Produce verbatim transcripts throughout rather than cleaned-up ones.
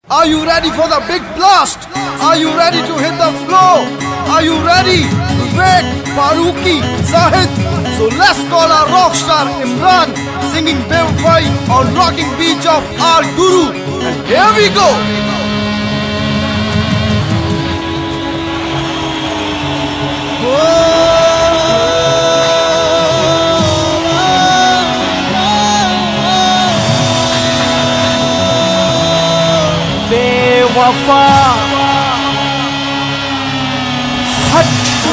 Are you ready for the big blast? Are you ready to hit the floor? Are you ready? Vivek, Farooqi, Zahid. So let's call our rock star Imran singing Bevafai on rocking beach of our Guru. And here we go. बेवफा हट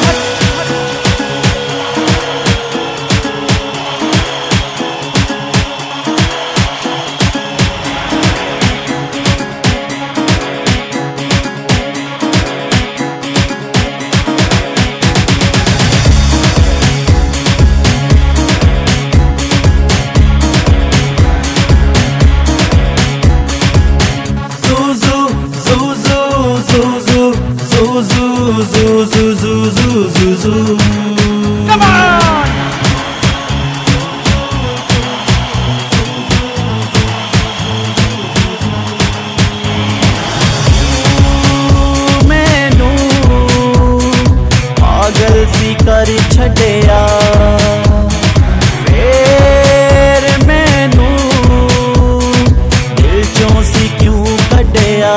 Come on! मैनू पागल सी कर छड्डिया फिर मैनू दिल चों सी क्यों कड्डिया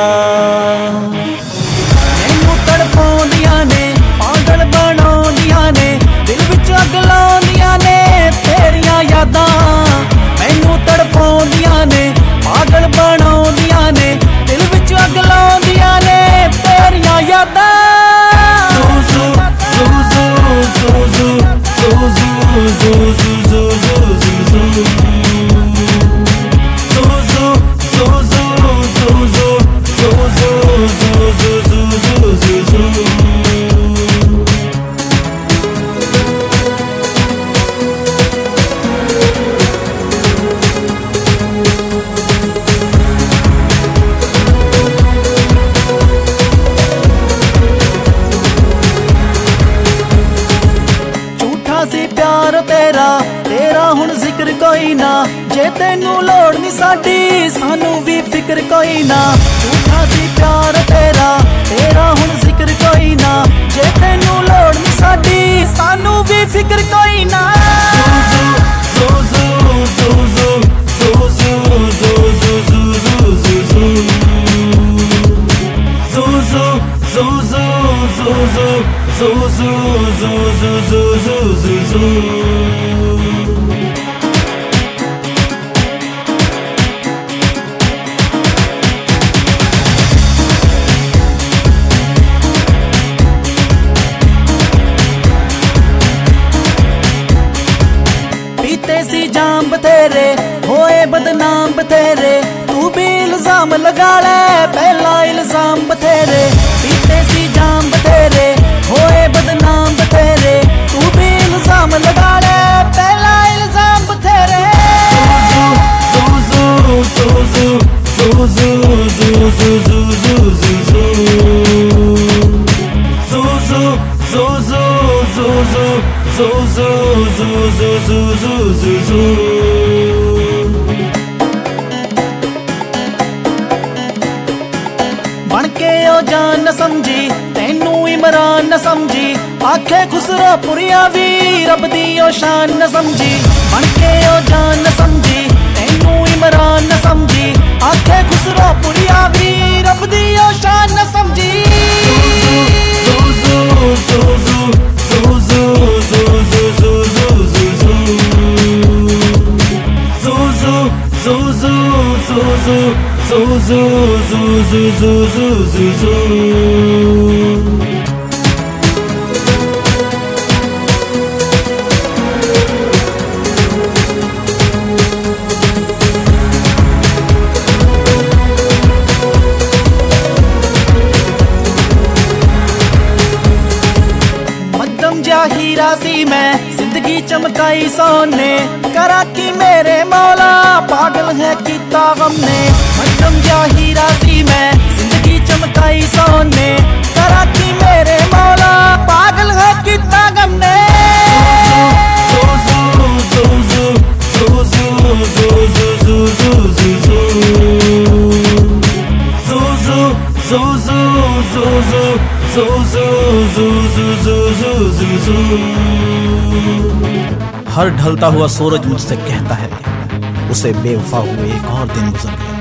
मैनू तड़पाउंदियां ने पागल बनाउंदियां ने दिल विच अग लाउंदियां ने तेरियां यादां मैनू तड़पाउंदियां ने पागल बनाउंदियां ने दिल विच अग लाउंदियां ने तेरियां यादां तेरा तेरा हुण जिक्र कोई ना जे तेनू लोड़ नी साडी सानू भी फिक्र कोई ना झूठा सी प्यार तेरा तेरा हुण जिक्र कोई ना जे तेनू लोड़ नी साडी सानू भी फिक्र कोई ना पीते सी जाम बतेरे होए बदनाम बतेरे तू भी इल्जाम लगा ले पहला इल्जाम बतेरे पीते सी जाम बतेरे होए बदनाम बतेरे तू भी इल्जाम लगा ले पहला इल्जाम बतेरे बनके ओ जान न समझी तेनू इमरान न समझी आखे खुसरो पुरिया भी रब दी ओ शान न समझी बनके ओ जान न समझी तेनू इमरान न समझी आखे खुसरो पुरिया भी रब दी ओ शान न समझी हीरा सी मैं जिंदगी चमकाई सोने करा की मेरे मौला पागल है किता गम ने मध्यम जा हीरा सी मैं जिंदगी चमकाई सोने करा की मेरे मौला पागल है किता गम ने जू जू जू जू जू जू जू जू जू जू जू। हर ढलता हुआ सूरज मुझसे कहता है उसे बेवफा हुए एक और दिन गुजर गया।